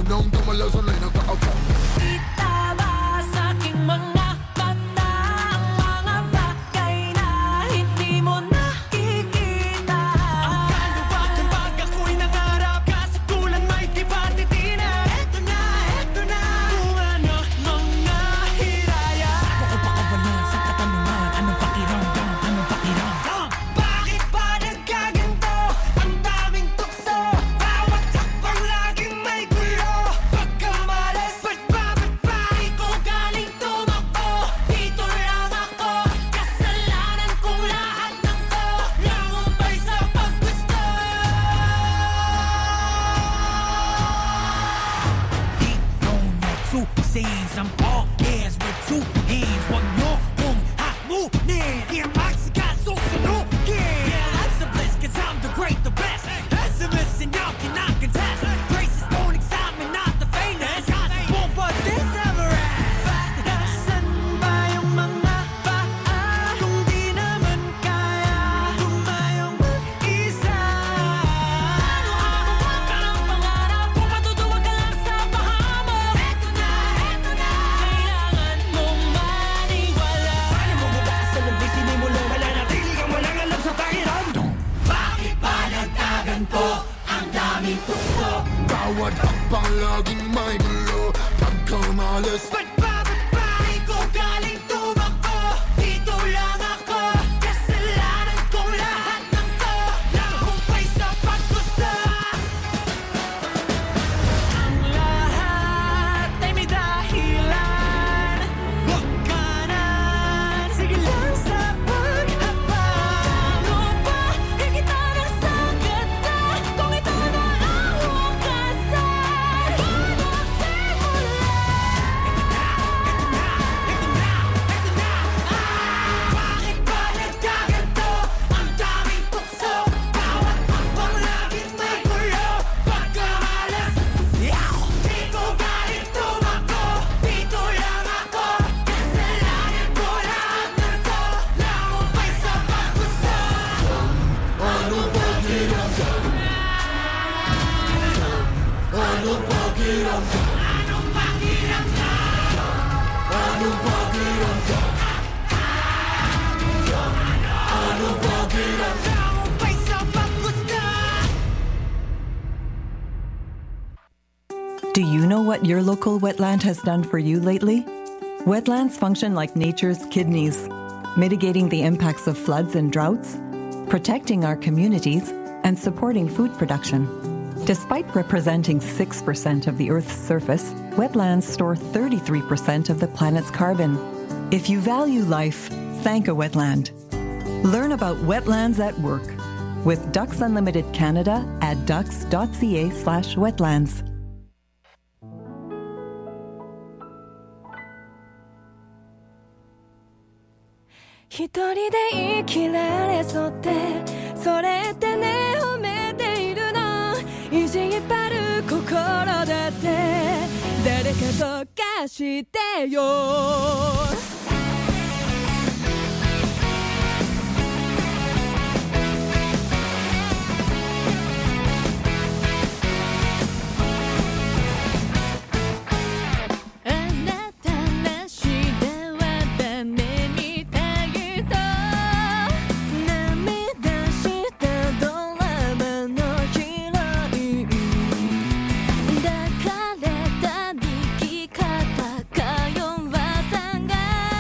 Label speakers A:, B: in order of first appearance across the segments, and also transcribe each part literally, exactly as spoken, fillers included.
A: nang tumala sa lay nagkaapo.
B: Kita ba sa aking mga mata ang mga bagay na hindi mo nakikita? Ang kaluwag ng pag ako'y nangarap, kasi kulang may kipatitina. Eto na, eto na, kung ano mga hiraya.
C: Ako pa kawalan sa katanungan, anong pakiramdam, anong pakiramdam?
B: Bakit ba nagkaganto? Ang daming tukso, bawat takbang laging may gulo. Pagkamalas, ba't ba, ba't ba ikaw galing tumakbo? Dito lang ako, kasalanan kong lahat ng to. Nangumpay sa paggusto.
C: Deep on your two scenes, I'm all ears with two hands. Wag nyo kung hamunin, earmarks ka susunugin. Yeah, life's a bliss, cause I'm the great, the best. Pessimist and y'all cannot contest. Graces don't examine, not the famous. Possible, but this never ends.
B: Nasaan ba yung mga paa? Kung di naman kaya tumayong mag-isa. Ano ang ka ng pangarap? Kung matutuwag ka lang sa baha mo. Eto na, eto na, kailangan mong maniwala.
C: Paano mo bukas sa labis, sinimulan, wala na tigil kang walang alam sa pakiramdam.
B: Bakit ba nagkaganto? Ang daming tukso.
A: Bawat hakbang laging may gulo. Pagkamalas,
B: Ba't ba, ba't ba ikaw galing tumakbo? Dito lang ako, kasalanan kong lahat ng to. Nahumpay sa paggusto. Ang lahat ay may dahilan. Huwag ka na, sige lang sa paghabang. Lupa, higita ng sagat na. Kung ito na ang hukasan, paano simula? Bakit ba nagkaganto? Ang daming tukso, bawat hakbang laging may gulo. Pagkamalas, dito galing tumakbo. Dito lang ako, kasalanan ko lahat ng to. Nahumpay sa paggusto.
A: ano pakiramdam? Ano pakiramdam?
B: Anong pakiramdam?
A: Ano pakiramdam? Ano pakiramdam?
B: Nahumpay sa paggusto.
D: Do you know what your local wetland has done for you lately? Wetlands function like nature's kidneys, mitigating the impacts of floods and droughts, protecting our communities, and supporting food production. Despite representing six percent of the Earth's surface, wetlands store thirty-three percent of the planet's carbon. If you value life, thank a wetland. Learn about wetlands at work with Ducks Unlimited Canada at ducks.ca slash wetlands.
B: 一人で生きられそうってそれってね褒めているの意地引っ張る心だって誰かと貸してよ抱かれた生き方か弱さが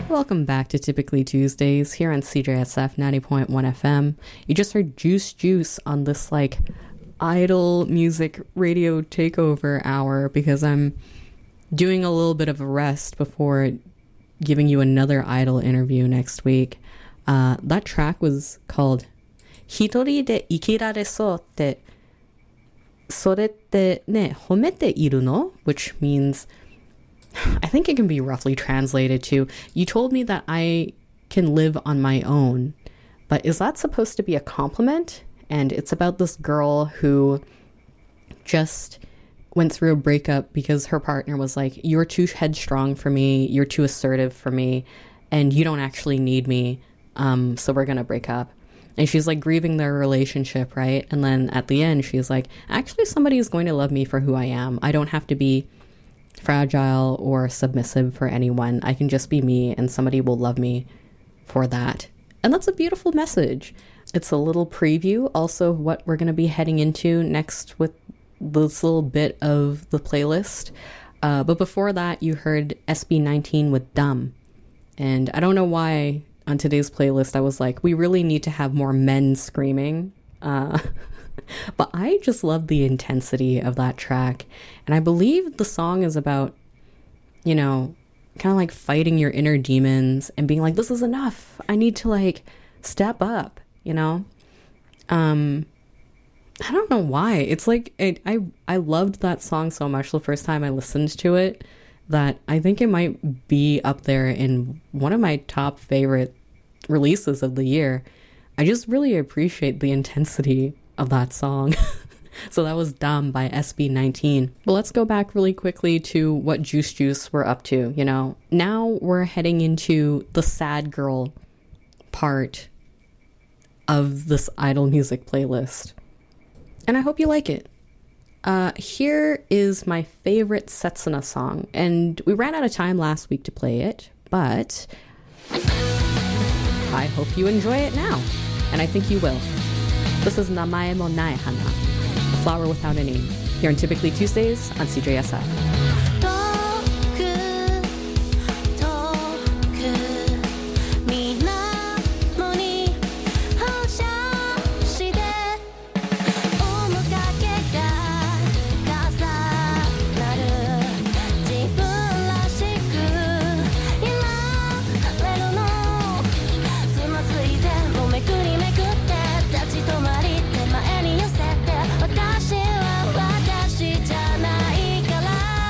E: Welcome back to Typically Tuesdays here on C J S F ninety point one F M. You just heard Juice Juice on this like idol music radio takeover hour because I'm doing a little bit of a rest before giving you another idol interview next week. Uh, that track was called Hitori de Ikiraresou te Sorette ne homete iru no? Which means, I think it can be roughly translated to, you told me that I can live on my own. But is that supposed to be a compliment? And it's about this girl who just went through a breakup because her partner was like, you're too headstrong for me, you're too assertive for me, and you don't actually need me, um, so we're gonna break up. And she's like grieving their relationship, right? And then at the end, she's like, actually somebody is going to love me for who I am. I don't have to be fragile or submissive for anyone. I can just be me and somebody will love me for that. And that's a beautiful message. It's a little preview also of what we're going to be heading into next with this little bit of the playlist. Uh, but before that, you heard S B nineteen with Dumb. And I don't know why on today's playlist I was like, we really need to have more men screaming. Uh But I just love the intensity of that track. And I believe the song is about, you know, kind of like fighting your inner demons and being like, this is enough. I need to like step up, you know? Um, I don't know why. It's like, it, I, I loved that song so much the first time I listened to it that I think it might be up there in one of my top favorite releases of the year. I just really appreciate the intensity of that song. So that was Dumb by S B nineteen. But let's go back really quickly to what Juice Juice were up to, you know. Now we're heading into the sad girl part of this idol music playlist. And I hope you like it. Uh, here is my favorite Setsuna song. And we ran out of time last week to play it, but I hope you enjoy it now. And I think you will. This is Namae mo Nai Hana, a flower without a name, here on Typically Tuesdays on C J S F. 私は私じゃないから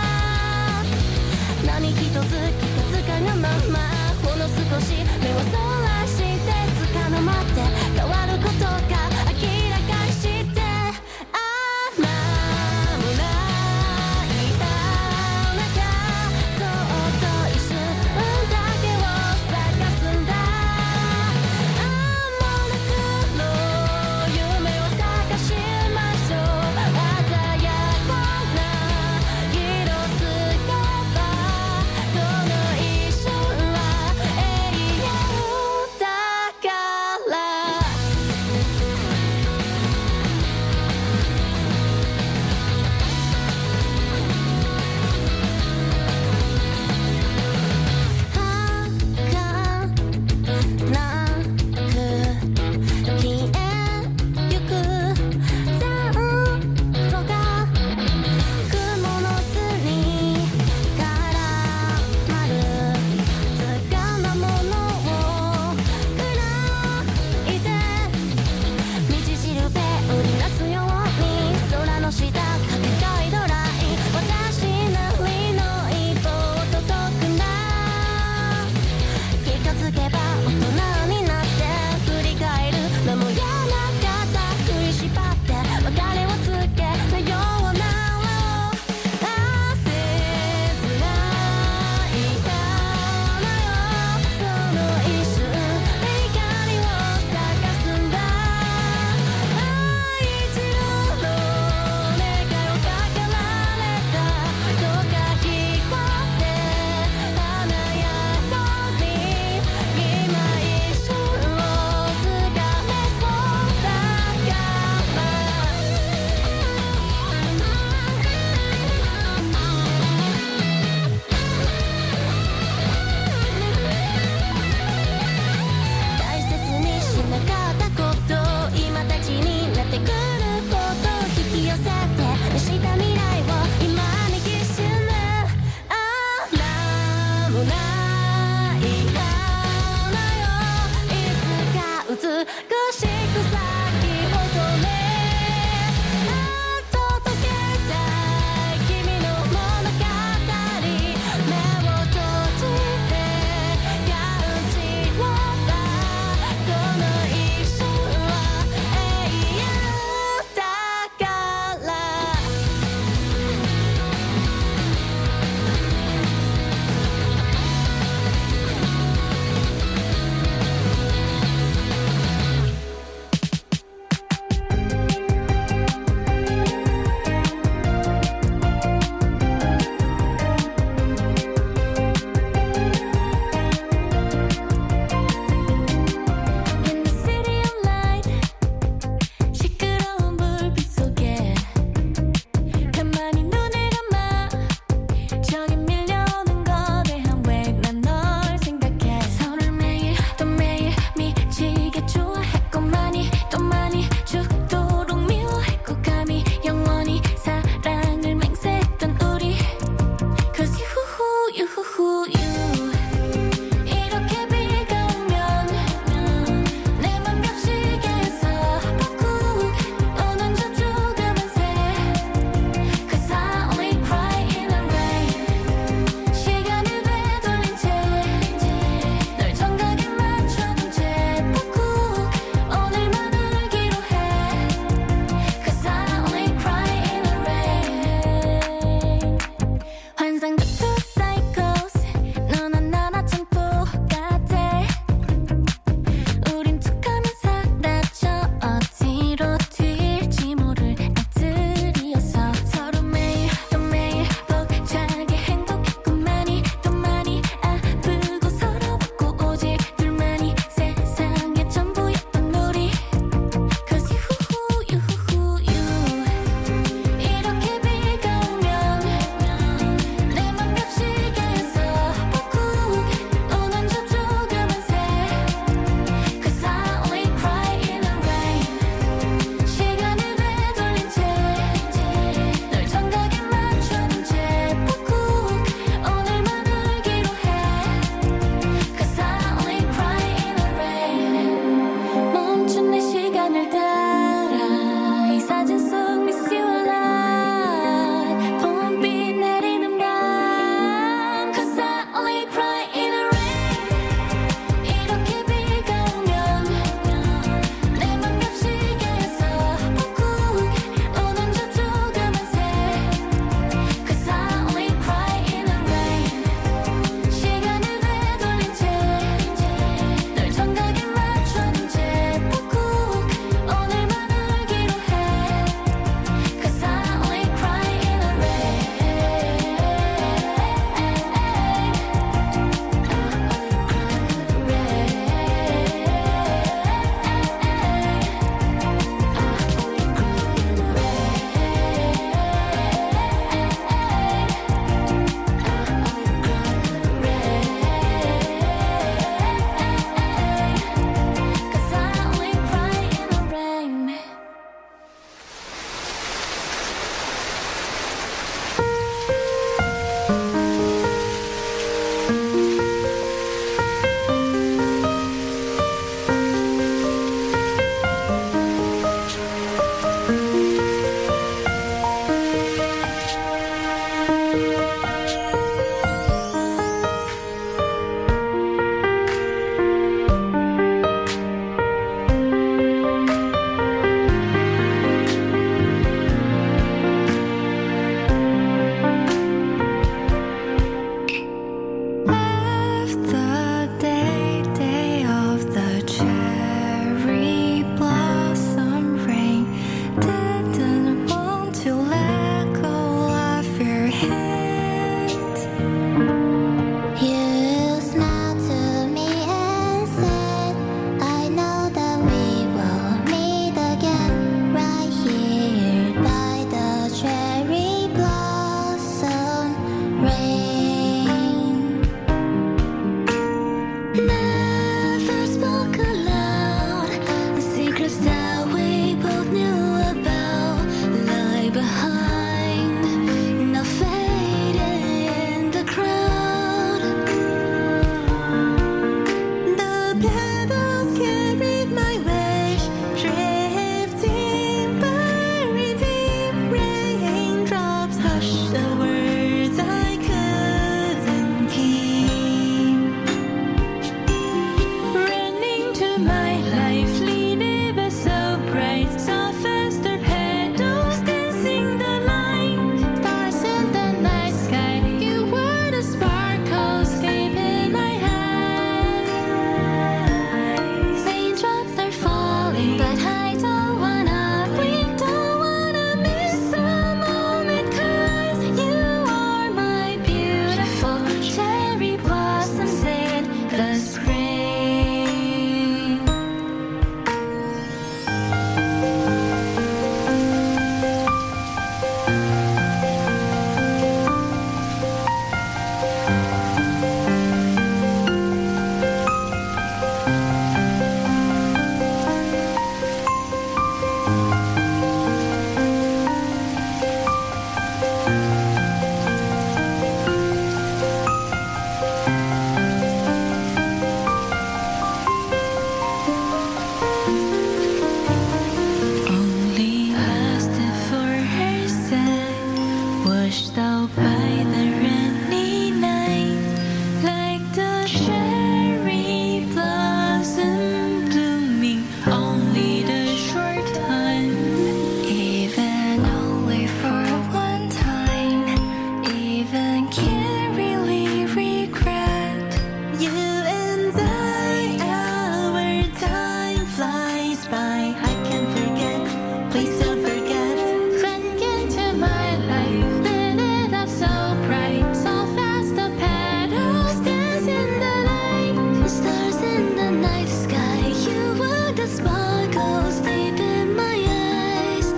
B: out by the rainy night, like the cherry blossom blooming only the short time. Even only for one time, even can't really regret. You and I, our time flies by. I can't forget, please don't forget. Run into my life, lit it up so bright, so fast the petals dance in the light. The stars in the night sky, you were the sparkles deep in my eyes.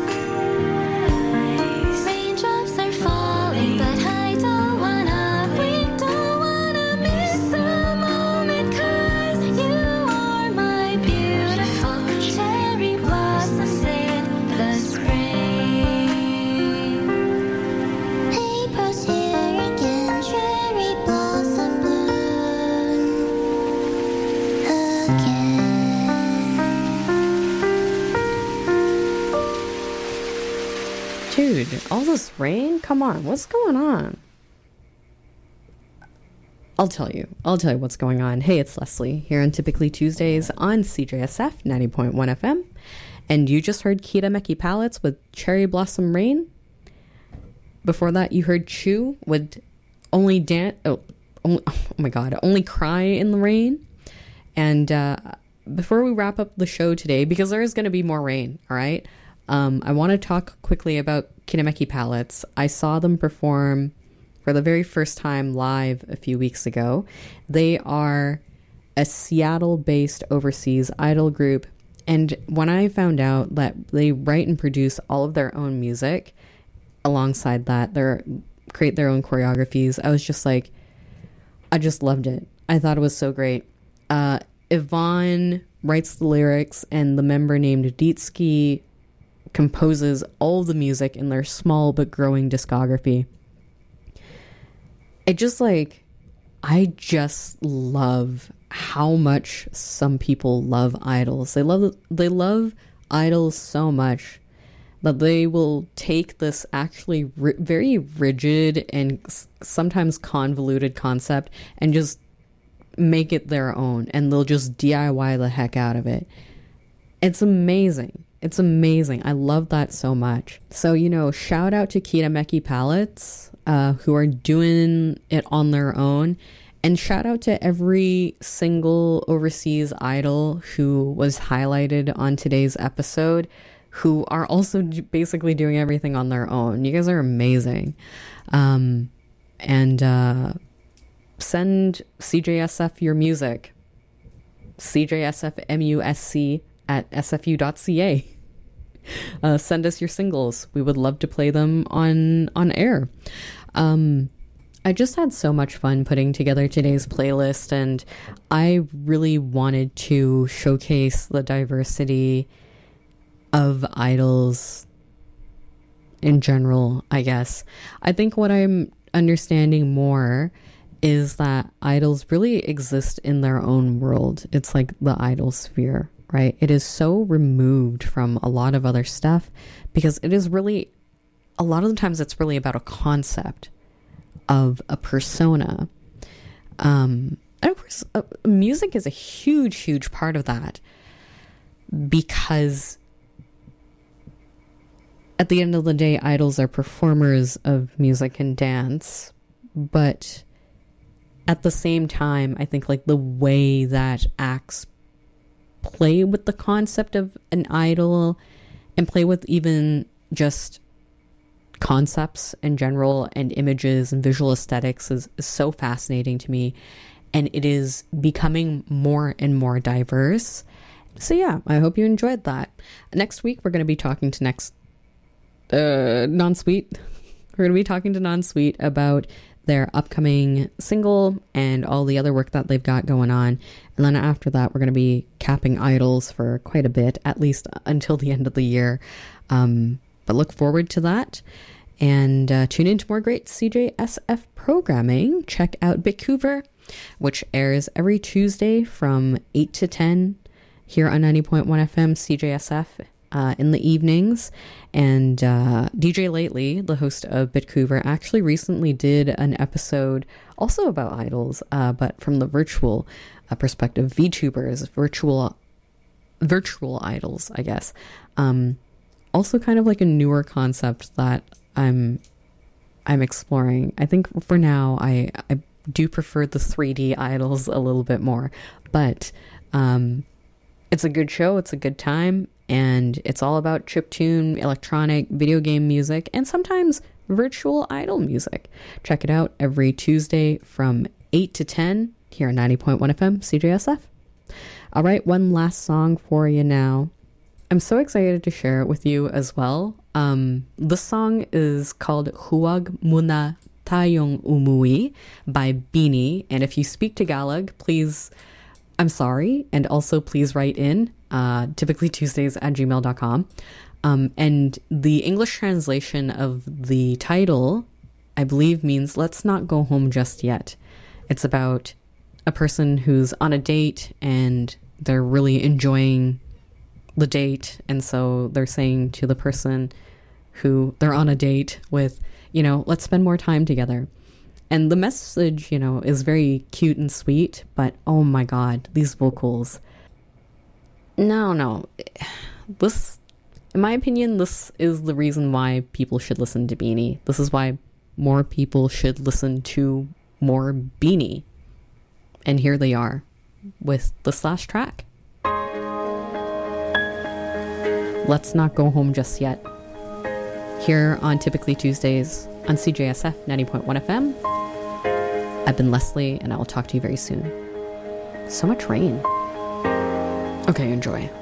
B: Raindrops are falling, but I don't wanna, we don't wanna miss the moment, 'cause you are my beautiful cherry blossoms in the spring. April's here again, cherry blossom bloom again.
E: Dude, all this rain? Come on, what's going on? I'll tell you. I'll tell you what's going on. Hey, it's Leslie here on Typically Tuesdays on C J S F ninety point one F M. And you just heard Kita Meki Palettes with Cherry Blossom Rain. Before that, you heard Chew with Only Dance. Oh, only, oh my God. Only Cry in the Rain. And uh, before we wrap up the show today, because there is going to be more rain, all right? Um, I want to talk quickly about Kita Meki Palettes. I saw them perform for the very first time live a few weeks ago. They are a Seattle-based overseas idol group. And when I found out that they write and produce all of their own music, alongside that, they create their own choreographies, I was just like, I just loved it. I thought it was so great. Uh, Yvonne writes the lyrics, and the member named Deetsky composes all the music in their small but growing discography. It just like, I just love how much some people love idols. They love they love idols so much that they will take this actually ri- very rigid and s- sometimes convoluted concept and just make it their own, and they'll just D I Y the heck out of it. It's amazing. It's amazing. I love that so much. So, you know, shout out to Kita Meki Palettes, uh, who are doing it on their own. And shout out to every single overseas idol who was highlighted on today's episode, who are also basically doing everything on their own. You guys are amazing. Um, and uh, send C J S F your music. C J S F M U S C at S F U dot C A. Uh, send us your singles. We would love to play them on, on air. Um, I just had so much fun putting together today's playlist, and I really wanted to showcase the diversity of idols in general, I guess. I think what I'm understanding more is that idols really exist in their own world. It's like the idol sphere, right? It is so removed from a lot of other stuff because it is really, a lot of the times it's really about a concept of a persona. Um, and of course, uh, music is a huge, huge part of that, because at the end of the day, idols are performers of music and dance. But at the same time, I think like the way that acts play with the concept of an idol and play with even just concepts in general and images and visual aesthetics is, is so fascinating to me, and it is becoming more and more diverse. So yeah, I hope you enjoyed that. Next week we're going to be talking to next uh Non-Sweet. We're going to be talking to Non-Sweet about their upcoming single and all the other work that they've got going on. And then after that, we're going to be capping idols for quite a bit, at least until the end of the year. Um, but look forward to that. And uh, tune in to more great C J S F programming. Check out Bitcouver, which airs every Tuesday from eight to ten here on ninety point one F M C J S F uh, in the evenings. And uh, D J Lately, the host of Bitcouver, actually recently did an episode also about idols, uh, but from the virtual uh, perspective, VTubers, virtual virtual idols, I guess. Um, also kind of like a newer concept that I'm I'm exploring. I think for now, I, I do prefer the three D idols a little bit more, but um, it's a good show. It's a good time. And it's all about chiptune, electronic, video game music, and sometimes virtual idol music. Check it out every Tuesday from eight to ten here on ninety point one F M C J S F. All right, one last song for you now. I'm so excited to share it with you as well. Um, the song is called Huwag Muna Tayong Umuwi by Beanie. And if you speak Tagalog, please, I'm sorry. And also please write in, uh, typically Tuesdays at gmail dot com. Um, and the English translation of the title, I believe, means let's not go home just yet. It's about a person who's on a date and they're really enjoying the date. And so they're saying to the person who they're on a date with, you know, let's spend more time together. And the message, you know, is very cute and sweet, but oh my God, these vocals. No, no. This, in my opinion, this is the reason why people should listen to Beanie. This is why more people should listen to more Beanie. And here they are with this last track. Let's not go home just yet. Here on Typically Tuesdays on C J S F ninety point one F M. I've been Leslie, and I will talk to you very soon. So much rain. Okay, enjoy.